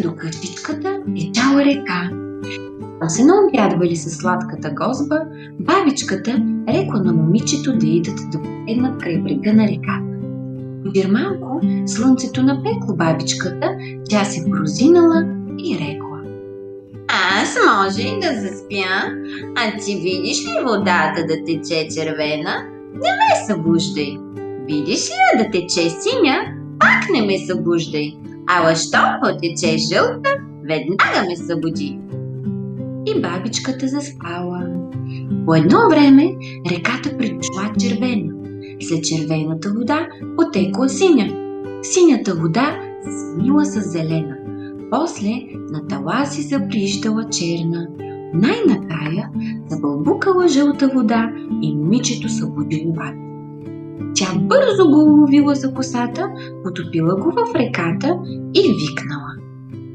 до къщичката течала река. Там се наобядвали със сладката гозба, бабичката рекла на момичето да идат да поседнат край брега на реката. Подир малко слънцето напекло бабичката, тя се прозинала и рекла: Аз може и да заспя, а ти видиш ли водата да тече червена? Не ме събуждай. Видиш ли я да тече синя? Пак не ме събуждай. Ала щом потече жълта, веднага ме събуди. И бабичката заспала. По едно време реката придошла червена. След червената вода потекла синя. Синята вода се сменила с зелена. После на тала си заприщала черна. Най-накрая забълбукала жълта вода и момичето събудило баби. Тя бързо го уловила за косата, потопила го в реката и викнала: